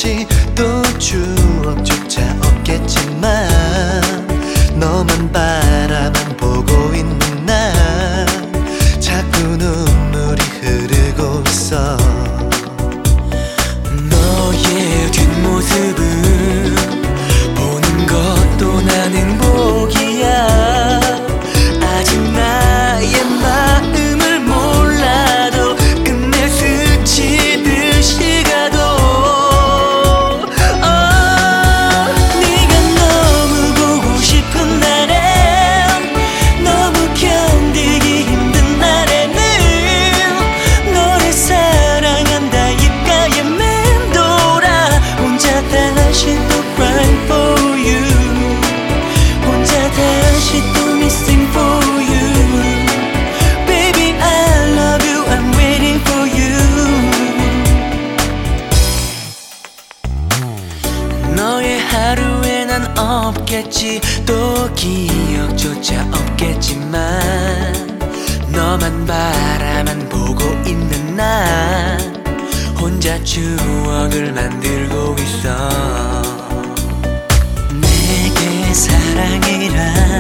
없겠지, 또 추억조차 없겠지만 너만 바라만 보고 있는 나 자꾸 눈물이 흐르고 있어. 너의 뒷모습을 보는 것도 난 행복이야. 아직 나의 마음을 몰라도 끝내 스치듯이 가도 네가 너무 보고 싶은 날엔, 너무 견디기 힘든 날에는 너를 사랑한다 입가에 맴돌아. 혼자 다시 또 crying for you, 혼자 다시 또 missing for you. Baby I love you, I'm waiting for you. 너의 하루에 난 없겠지, 또 기억조차 없겠지만 너만 바라만 보고 있는 나 혼자 추억을 만들고 있어. 내게 사랑이란